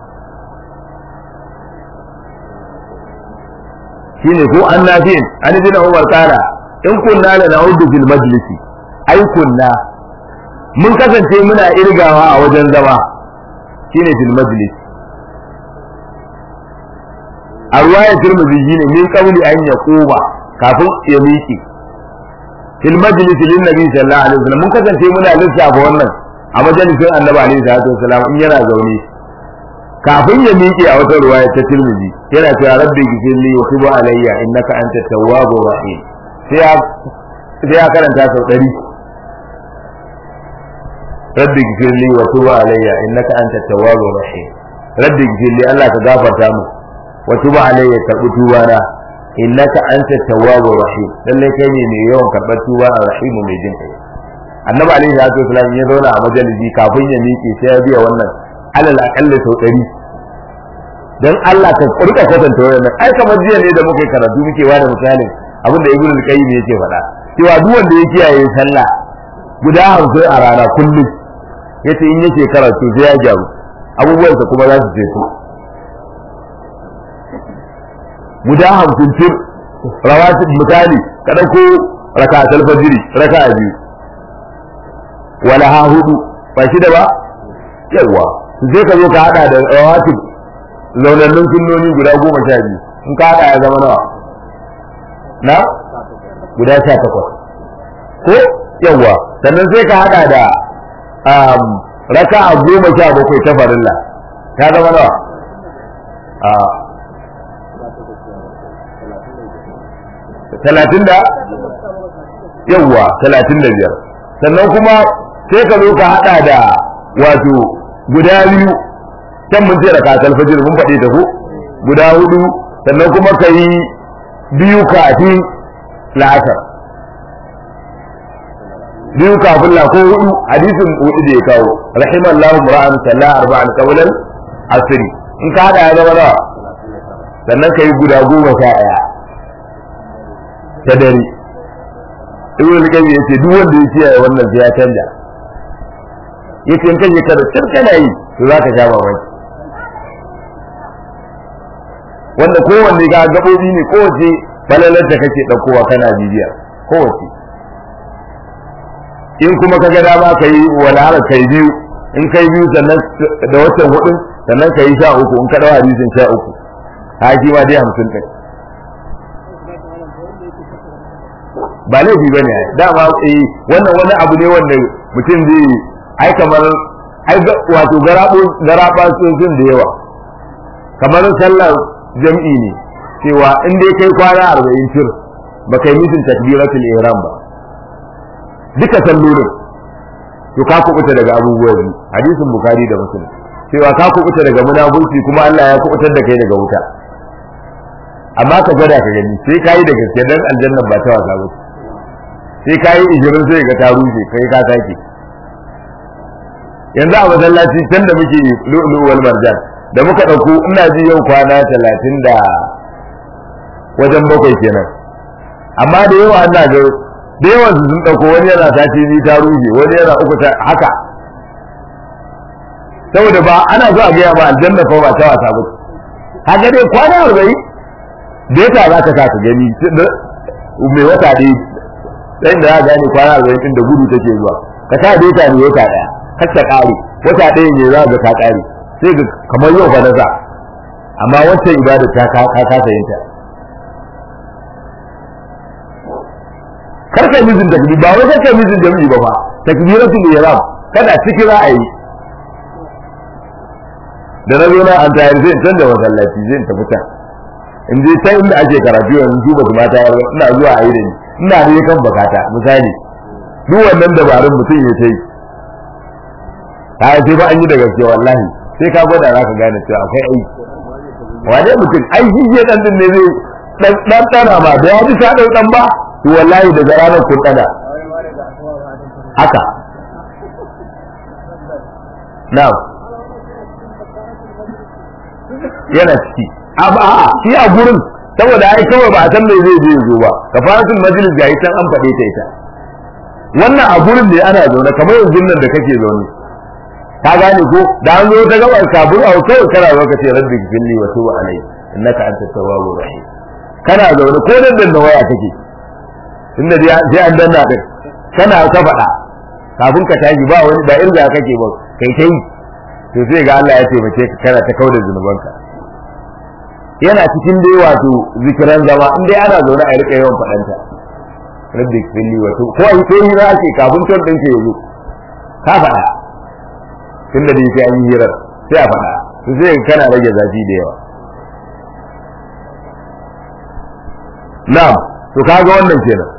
shine ko annabiyin an bin Umar kala in kunna la na'uddu fil majlisi ai kunna mun kasance muna irgawa a wajen zama shine fil majlis a ruwaya Tirmidhi shine min qawli an yaquma kafin ya miki fil majlis lin nabi sallallahu alaihi wasallam mun kasance muna lissafa wannan a majalisin annabi alaihi salatu wasallam in yana zaune kafin ya miƙe a wata ruwaya ta Tirmidhi yana cewa rabbi ghfirli wa tub alayya innaka antat tawwabur rahim sai ya karanta sau 100 rabbi ghfirli wa tub alayya innaka antat tawwabur rahim rabbi ghfirli Allah ka gafarta mu wa tub alayya karbi tubana innaka antat tawwabur rahim lalle kai ne mai yawan karbar tuba a rahim mai jin kai annabi alaihi salatu wasallam ya zauna a majalisi kafin ya miƙe sai ya biya wannan alal aqalla sau 100 dan Allah ka kurka kwatanta wannan ai kamar jiya ne da muke karatu muke wada misalin abinda ibnu al-qayyim yake faɗa cewa duk wanda ya kiyaye sallah guda 50 a rana kullum yace in yake karatu sai ya gyaru abubuwan sa kuma za su ce su guda 50 tir rawatib misali ka dauko raka'atul fajr raka'a biyu wala ha hudu ba shi da ba yawa sai ka zo ka hada da rawatib zaunannun sunnoni guda 12 in ka hada ya zama nawa na guda 18 ko yawa sannan sai ka hada da raka'a 17 ta farilla ta zama nawa a 30 da yawa 35 sannan kuma sai ka zo ka hada da wato guda biyu can mun ce rakatul fajr mun faɗe ta ko guda 4 sannan kuma kai biyu kafin la'asar biyu kafin la ko 4 hadisin 4 da ya kawo rahimallahu ra'an salla arba'an qawlan asri in ka hada ya zama nawa sannan kai guda 11 ta dare ibn al-qayyim yace duk wanda ya kiyaye wannan sai ya canja yace in kaje ka da kana yi to zaka sha mamaki wanda kowanne ga gabobi ne kowace balalar da kake daukowa kana bibiya kowace in kuma kaga dama kai wala har kai biyu in kai biyu sannan da watan hudun sannan kai 13 in ka dawo hadisin 13 haji ma dai 50 kai ba laifi bane dama wannan wani abu ne wanda mutum zai ai kamar ai wato garaba sun da yawa kamar sallar jam'i ne cewa in dai kai kwana 40 cir ba kai mutum takbiratul ihram ba duka sallolin to ka kubuta daga abubuwa biyu hadisin bukhari da muslim cewa ka kubuta daga munafurci kuma Allah ya kubutar da kai daga wuta amma ka gwada ka gani sai kai da gaske dan aljanna ba ta wasa ba sai kai 20 sai ka ta rushe kai ka take yanzu a masallaci can da muke lu'lu wal marjan da muka dauko ina ji yau kwana 30 da wajen 7 kenan amma da yawa Allah ga da yawan sun dauko wani yana sati biyu ta rushe wani yana uku ta haka saboda ba ana so a ga ba aljanna ko ba ta wasa ba haka dai kwana 40 da yata zaka sa ka gani mai wata dai sai da za gane kwana 40 din da gudu take zuwa ka sa data ne wata daya har ta kare wata daya ne za ka ta kare sai ga kamar yau ba na sa amma wacce ibada ta ka kasa yin ta karka mizin takbir ba wai karka mizin jami'i ba fa takbiratul ihram kada cikin ra'ayi da na zo na an tayar zai can da masallaci zai tafi can in je can inda ake karatu yanzu ba su mata ina zuwa a yi da ni ina ne kan bakata misali duk wannan dabarun mutum ya sai sai ba an yi da gaske wallahi sai ka gwada za ka gane cewa akwai aiki wane mutum aiki ya dan din ne zai dan tsara ma da ya ji sa dan ba to wallahi daga ranar kun tsada haka na'am yana ciki a shi a gurin saboda ai kawai ba a san me zai je zo ba kafaratul majlis ga ita an fade ta ita wannan a gurin ne ana zaune kamar yanzu nan da kake zaune ka gane ko da an zo ta gabar kabur a kai kana zaka ce rabbi gilli wa tuba alai innaka antat tawwabur rahim kana zaune ko dan da waya kake tunda sai an danna din kana ta fada kafin ka tashi ba wani da irga kake ba kai tai to sai ga Allah ya taimake ka kana ta kauda zunubanka yana cikin dai wato zikiran zama in dai ana zaune a rika yawan fadanta rabbi gilli wa tuba ko ai sai hira ce kafin ton din ke yazo ka fada tunda dai sai an yi hirar sai a fada to sai kana rage zafi da yawa na'am to kaga wannan kenan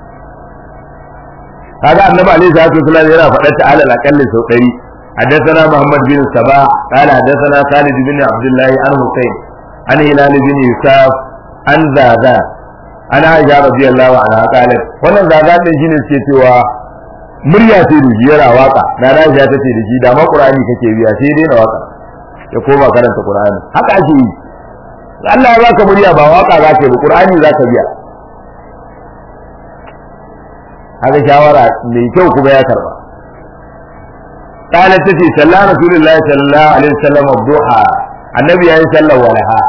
kaga annabi alaihi salatu wasallam yana faɗar ta alal aqalli sau 100 حدثنا محمد بن الصباح قال حدثنا خالد بن عبد الله عن حسين عن هلال بن يوسف عن زادان عن عائشة رضي الله عنها قالت wannan zadan din shine suke cewa murya ce da jiyar waka na Aisha tace da shi da ma Qur'ani kake biya sai dai na waka ya koma karanta Qur'ani haka ake yi Allah ya baka murya ba waka zaka yi Qur'ani zaka biya haka shawara mai kyau kuma ya karba قالت تتي صلى رسول الله صلى الله عليه وسلم الضحى النبي ya yi sallar walaha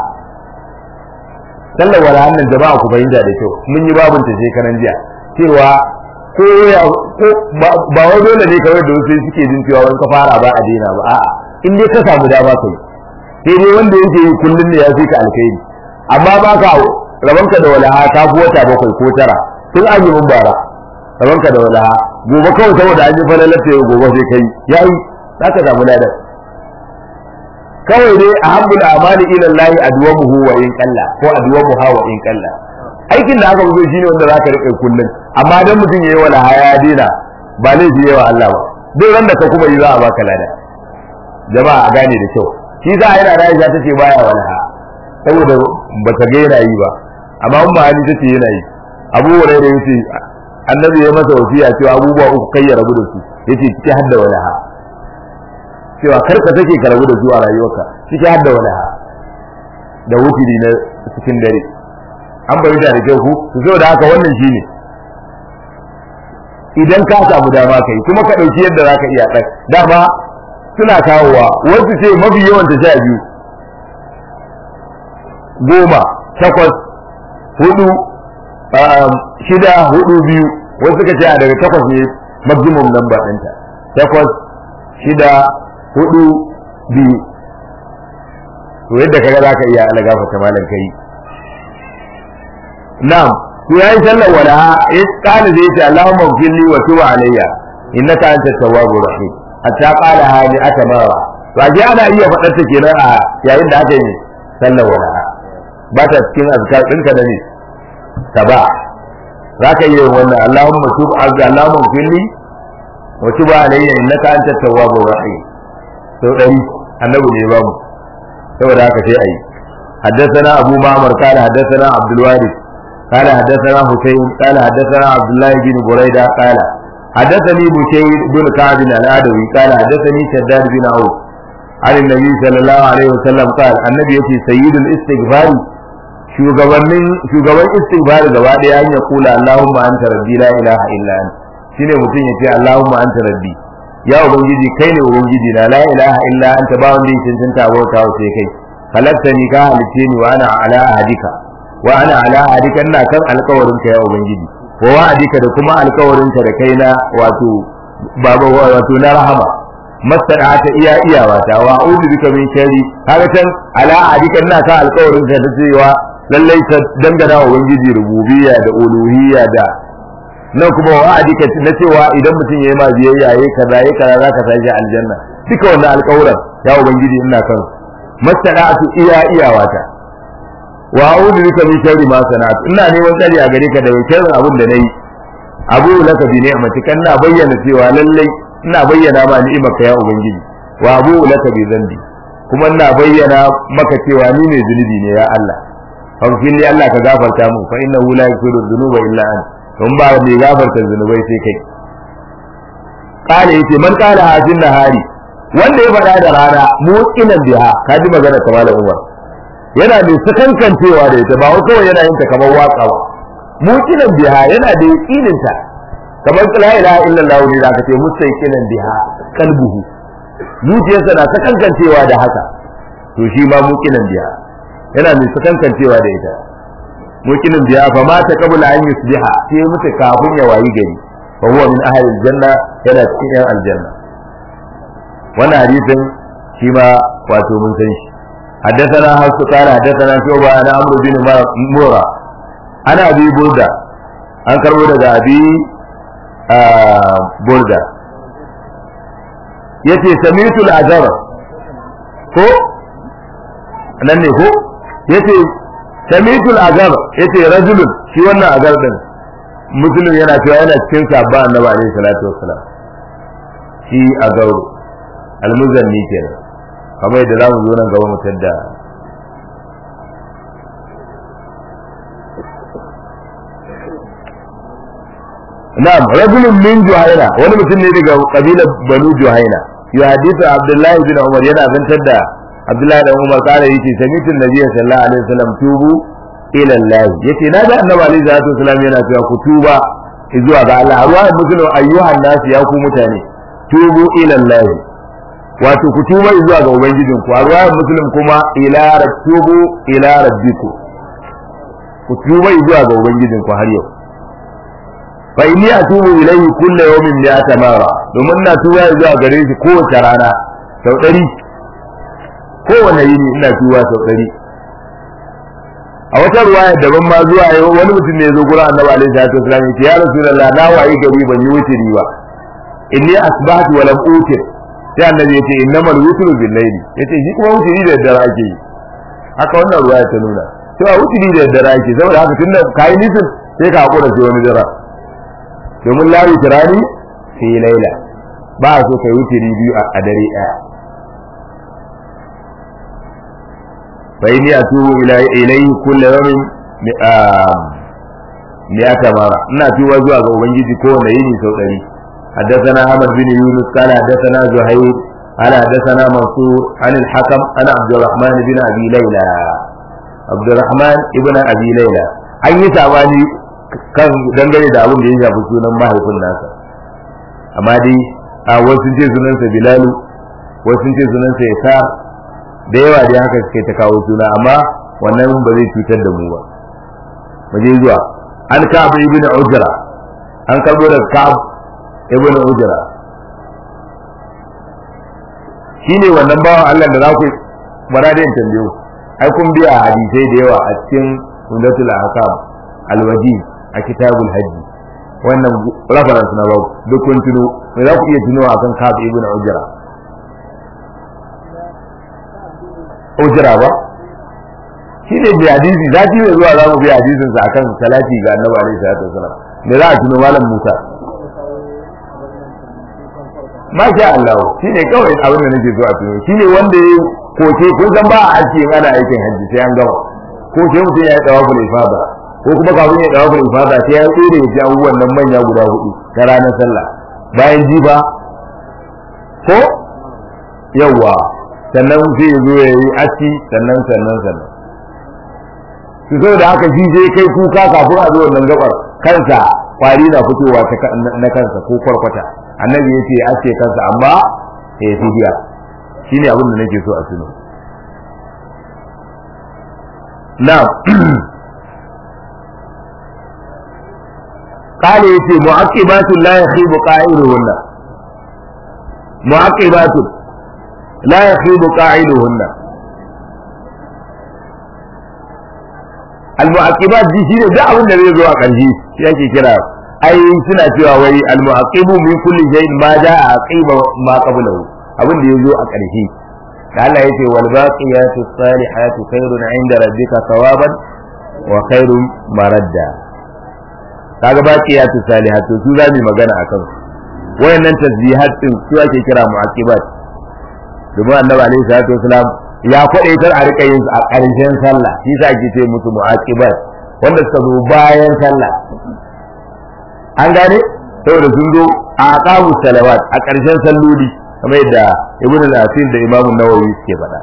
nan jama'a ku fahimta da kyau mun yi babun ta shekaran jiya cewa ko ba wai dole ne kawai da wasu suke jin cewa wani ka fara ba a daina ba a'a in dai ka samu dama kai sai dai wanda yake yi kullun ne ya fi ka alkhairi amma ba ka rabanka da walaha ta fi wata 7 ko 9 tun azumin bara rabanka da walaha gobe kawai saboda an yi falalata gobe sai kai yayi zaka samu ladan kawai dai ahabbul amali ila Allah adwamuhu wa in qalla ko adwamuha wa in qalla aikin da aka zo shine wanda zaka rike kullun amma dan mutun yayi wala haya dina ba laifi yawa Allah ba duk randa ka kuma yi za a baka lada jama'a a gane da kyau shi za a yana Aisha tace baya wala ha saboda bata ga yana yi ba amma umma Ali tace yana yi Abu Hurairah yace annabi ya masa wasiya cewa abubuwa uku kai ya rabu da su yace ciki hadda wala ha cewa karka take ka rabu da su a rayuwarka ciki hadda wala ha da wutiri na cikin dare an bayyana da kyau ku to da haka wannan shine idan ka samu dama kai kuma ka dauki yadda zaka iya dan dama suna kawowa wasu ce mafi yawan ta 12 10 8 4 shida 4 2 wasu suka ce daga 8 ne maximum number ɗinta 8 2 to yadda kaga zaka iya algafa ta malan kai na'am to yayi sallar wala kana zai ce Allahumma ghfirli wa tub alayya innaka antat tawwabur rahim hatta qala hadi atamawa ba ji ana iya fadar ta kenan a yayin da aka yi sallar wala ba ta cikin azkar ɗinka da ne taba zaka yi wannan Allahumma tub Allahumma ghfirli wa tub alayya innaka antat tawwabur rahim to dai annabi ne ba mu saboda haka sai ayi حدثنا أبو معمر قال حدثنا عبد الوارث قال حدثنا حسين قال حدثنا عبد الله بن بريدة قال حدثني بشير بن كعب العدوي قال حدثني شداد بن عوف عن النبي صلى الله عليه وسلم قال النبي يأتي سيد الاستغفار shugaban istighfar gaba daya an ya kula Allahumma anta rabbi la ilaha illa anta shine mutum yace Allahumma anta rabbi ya ubangiji kai ne ubangiji na la ilaha illa anta ba wanda yake cancanta bauta sai kai halattani ka halice ni wa ana ala ahadika ina kan alƙawarin ka ya ubangiji wa wa'adika da kuma alƙawarin ka da kaina wato baba wato na rahama masada'ata iyawata wa a'udhu bika min sharri haka can ala ahadika ina kan alƙawarin ka da cewa lallai ka dangana wa ubangiji rububiyya da uluhiyya da nan kuma wa'adika na cewa idan mutum yayi ma biyayya yayi kaza zaka sashi aljanna duka wannan alƙawarin ya ubangiji ina kan masada'atu iyawata wa a'udhu bika min sharri ma sana'tu ina neman tsari a gare ka da sharrin abin da nayi abu laka bi ni'matika ina bayyana cewa lallai ina bayyana ma ni'imarka ya ubangiji wa abu laka bi zambi kuma ina bayyana maka cewa ni ne zunubi ne ya Allah faghfir li Allah ka gafarta mu fa innahu la yaghfiru dhunuba illa anta don ba mai gafarta zunubai sai kai kale yace man kala hajin nahari wanda ya faɗa da rana muqinan biha kaji magana ta malam Umar yana da sakankancewa da ita ba wai kawai yana yin ta kamar waka ba muqinan biha yana da yakinin ta kamar la ilaha illallah ne zaka ce mustayqinan biha qalbuhu zuciyarsa na sakankancewa da haka to shi ma muqinan biha yana da sakankancewa da ita muqinan biha fa mata qabla an yusbiha sai mutu kafin ya wayi gari fa huwa min ahli aljanna yana cikin yan aljanna wannan hadisin shi ma wato mun san shi حدثنا حفص قال حدثنا شعبة عن عمرو بن مرة أنا أبي بردة أن كربو daga أبي بردة yace samitul azar ko nan ne ko yace samitul azar yace rajulun shi wannan azar din muslim yana cewa yana cikin sabba annabi alaihi salatu wassalam shi azar almuzanni kenan kamar yadda zamu zo nan gaba mu tadda na'am rajulun min juhaina wani mutum ne daga kabilar banu juhaina ya hadisi abdullahi bin umar yana zantar da abdullahi bin umar kare yace sami'tu nabiyyi sallallahu alaihi wasallam tubu ila allah yace na ga annabi alaihi salatu wasallam yana cewa ku tuba zuwa ga Allah ruwa muslim ayyuhan nas ya ku mutane tubu ila allah wato ku tuba zuwa ga ubangijin ku ruwa muslim kuma ila rabbuku ila rabbiku ku tuba zuwa ga ubangijin ku har yau fa inni atubu ilayhi kullu yawmin mi'ata mara domin na tuba zuwa gare shi kowace rana sau 100 kowane yini ina tuba sau 100 a wata ruwaya daban ma zuwa yau wani mutum ne ya zo gurin annabi alaihi salatu wasallam ya ce ya rasulullah na wayi gari ban yi wutiri ba inni asbahtu wa lam utir sai annabi ya ce innamal wutru bil layli yace shi kuma wutiri da daddare ake yi haka wannan ruwaya ta nuna cewa wutiri da daddare ake saboda haka tunda kai nisin sai ka hakura sai wani dare domin la yutrani fi layla ba so kai wutiri biyu a dare daya fa inni atubu ilayhi kullu yawmin mi'ata mara ina tuba zuwa ga ubangiji kowanne yini sau 100 حدثنا أحمد بن يونس قال حدثنا زهير قال حدثنا منصور عن الحكم عن عبد الرحمن بن أبي ليلى عبد الرحمن ابن أبي ليلى أي ثواني kan dangane da abin da ya shafi sunan mahaifin nasa amma dai a wasu ce sunansa Bilalu wasu ce sunansa Yasa da yawa dai haka suke ta kawo suna amma wannan ba zai cutar da mu ba mu je zuwa an Ka'ab ibn Ujra an karbo da Ka'ab ibn Ujra shine wannan bawan Allah da za ku bara da tambayo ai kun biya hadisai da yawa a cikin Umdatul Ahkam al-Wajib a kitabul Hajj wannan reference na babu duk kun tuno me za ku iya tuno akan Ka'ab ibn Ujra ba shine bi hadisi zaki ne zuwa za mu bi hadisin sa akan salati ga Annabi alaihi salatu wasallam me za a tuno malam Musa masha Allah shine kawai abin da nake so a tuno shine wanda ya koke kun san ba a aiki ana aikin hajji sai an gama ko sai mutum ya yi tawaful ifada ko kuma kafin ya tawaful ifada sai ya tsere ya ji abubuwan nan manya guda hudu ta ranar sallah bayan jiba ko yawa sannan sai ya zo ya yi aski sannan su zo da haka shi sai kai kuka kafin a zo wannan gabar kansa kwari na fitowa na kansa ko kwarkwata annabi ya ce aske kansa amma ya fidiya shine abin da nake so a tuno na'am قال يتي معقبات لا يخيب قائلهن معقبات لا يخيب قائلهن المعقبات دي shine da abin da zai zo a ƙarshe shi yake kira ai suna cewa wai al-mu'aqibu min kulli shay'in ma ja'a aqiba ma qablahu abin da yazo a ƙarshe da Allah yake wal baqiyatu salihatu khairun 'inda rabbika thawaban wa khairun maradda kaga baqiyatu salihatu su zamu magana akan wayannan tasbihat din su ake kira mu'aqibat domin annabi alaihi salatu wasalam ya kwadaitar a rika yin su a ƙarshen sallah shi yasa ake ce musu mu'aqibat wanda suka zo bayan sallah an gane saboda sun zo a aqamu salawat a ƙarshen salloli kamar yadda ibnu al-asir da imamu nawawi suke faɗa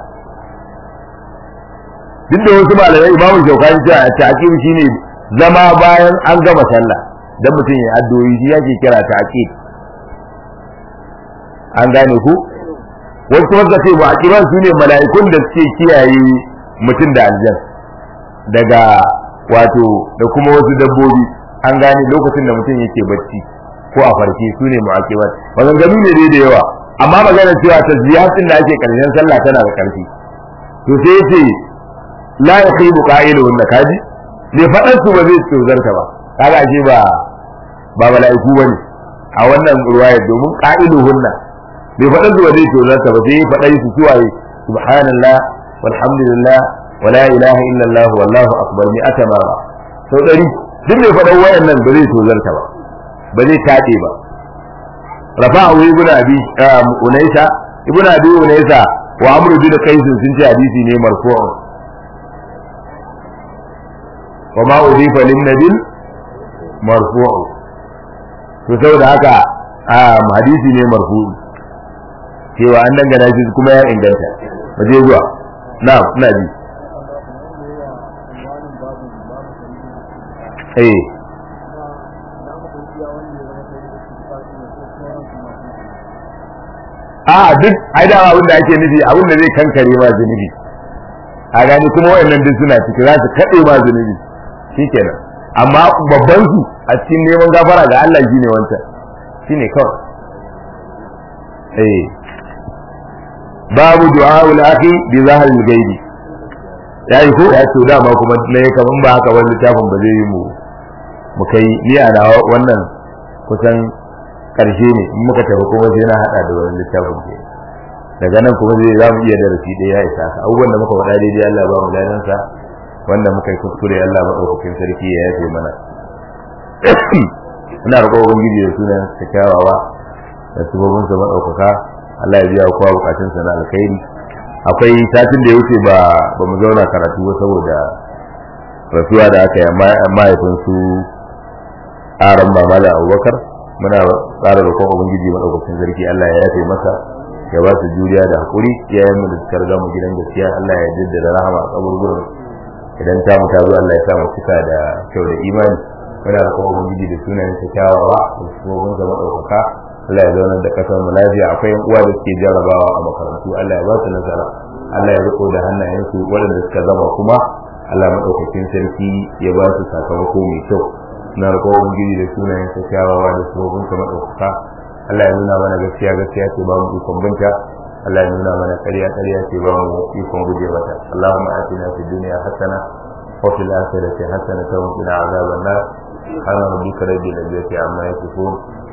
duk da wasu malamai imamu shaukani cewa ta'qib shine zama bayan an gama sallah dan mutum ya addu'o'i shi yake kira ta'qib an gane ku wasu kuma ce mu'aqiban su ne mala'ikun da suke kiyaye mutum da aljan daga wato da kuma wasu dabbobi an gane lokacin da mutum yake bacci ko a farke su ne mu'aqibat maganganu ne dai da yawa amma magana cewa tasbihatin da ake karshen sallah tana da karfi to sai yace la yakhibu qa'iluhun kaji ne fadan su ba zai tozarta ba kaga ashe ba mala'iku bane a wannan ruwaya domin qa'iluhunna bai faɗin zuwa zai tozarta ba sai faɗai su suwaye subhanallah walhamdulillah wala ilaha illallah wallahu akbar ni aka mara sau ɗari duk mai faɗin wayannan ba zai tozarta ba zai taɗe ba rafa'ahu ibn abi unaysa ibn abi unaysa wa amru bin qais sun ce hadisi ne marfu' wa ma udifa lin nabil marfu' to saboda haka hadisi ne marfu' cewa an dangana shi kuma ya inganta waje zuwa na'am ina ji duk ai da abin da ake nufi abin da zai kankare ma zunubi a gani kuma wayannan duk suna ciki za su kade ma zunubi shikenan amma babban su a cikin neman gafara ga Allah shine wancan shine kawai babu du'a'ul akhi bi zahril ghaibi yayi ko ya to dama kuma ne kaman ba haka wani littafin ba zai yi mu kai ni a da wannan kusan karshe ne in muka tafi kuma sai na hada da wani littafin ke daga nan kuma zai zamu iya darasi da ya isa ka abubuwan da muka faɗa daidai Allah ba mu ladan sa wanda muka yi kuskure Allah madaukakin sarki ya yafe mana ina roƙon ubangiji da sunan sa kyawawa da sabobin sa madaukaka Allah ya biya kowa bukatun sa na alkhairi akwai satin da ya wuce ba mu zauna karatu ba saboda rasuwa da aka yi mahaifin su aran ba mala Abubakar muna tsara da kowa ubangiji madaukakin sarki Allah ya yafe masa ya ba su juriya da hakuri iyayen mu da suka riga mu gidan gaskiya Allah ya jaddada rahama a kaburburan idan ta mu ta zo Allah ya sa mu cika da kyau da imani muna da kowa ubangiji da sunayen sa kyawawa da sabobin sa madaukaka Allah ya zauna da kasar mu lafiya akwai yan uwa da suke jarabawa a makarantu Allah ya ba su nasara Allah ya riko da hannayensu waɗanda suka zama kuma Allah madaukakin sarki ya ba su sakamako mai kyau na roƙon ubangiji da sunayen sa kyawawa da sabobin sa madaukaka Allah ya nuna mana gaskiya ce ba mu ikon binta Allah ya nuna mana ƙarya ce ba mu ikon guje mata. Allahumma atina fid dunya hasana wa fil akhirati hasanatan wa qina adhaban nar. Subhana rabbika rabbil izzati amma yasifun